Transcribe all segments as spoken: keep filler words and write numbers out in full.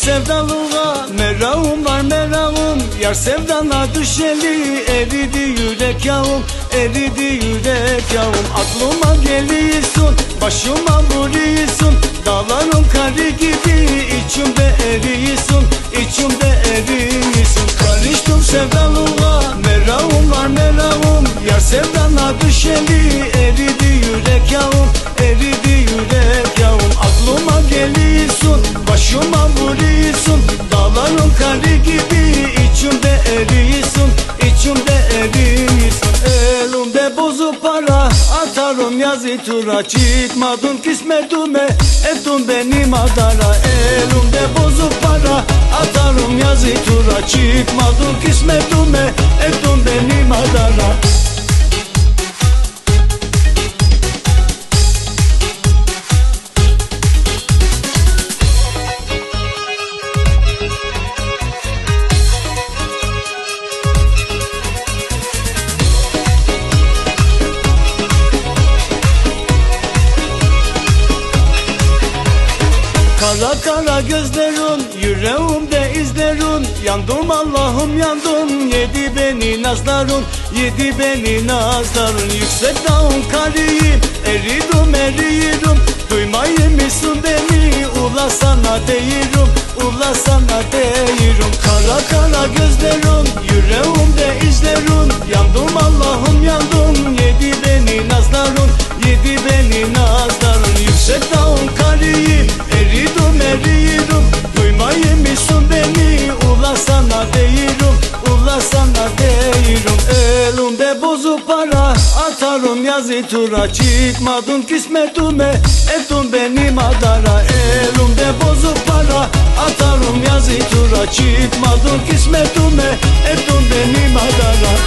sevdalığa merakım var merakım. Yar sevdana düşeli eridi yürek yavrum, eridi yürek yavrum. Aklıma geliyorsun, başıma vuruyorsun, dağların karı gibi içimde eriyorsun, içimde eriyorsun. Karıştım sevdalığa merakım var merakım. Yar sevdana düşeli eridi yürek yavrum, eridi yürek yavrum. Aklıma geliyorsun, başıma vuruyorsun, dağların karı gibi içimde eriyorsun, içimde eriyorsun. Elimde bozuk para atarım yazı tura, çıkmadın kismetime ettin beni madara. Elimde bozuk para atarım yazı tura, çıkmadın kismetime ettin beni madara. Kara kara gözlerin, yüreğimde izlerin. Yandım Allah'ım yandım, yedi beni nazların, yedi beni nazların. Yüksek dağın karıyım, eridim eriyorum. Duymayı mısın beni, ula sana değirim, ula sana değirim. Kara kara gözlerin, yüreğimde izlerin. Yandım Allah'ım yandım, yedi beni nazların, yedi beni nazların. Yüksek dağın karıyım, eridim eriyorum. Duymayı mısın beni, ula sana değirim, ula sana değirim. Elimde bozuk para atarım yazı tura, çıkmadın kismetime ettin beni madara. Elimde bozuk para atarım yazı tura, çıkmadın kismetime ettin beni madara.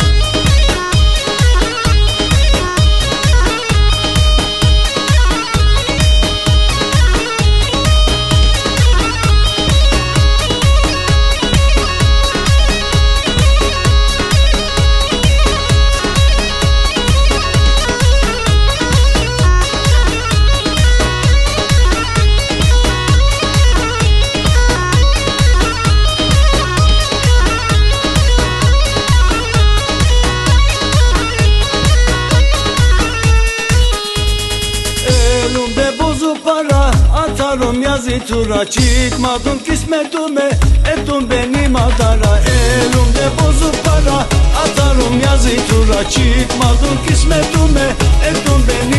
Elimde bozuk para atarım yazı tura, çıkmadın kismetime ettin beni madara. Elimde bozuk para atarım yazı tura, çıkmadın kismetime ettin beni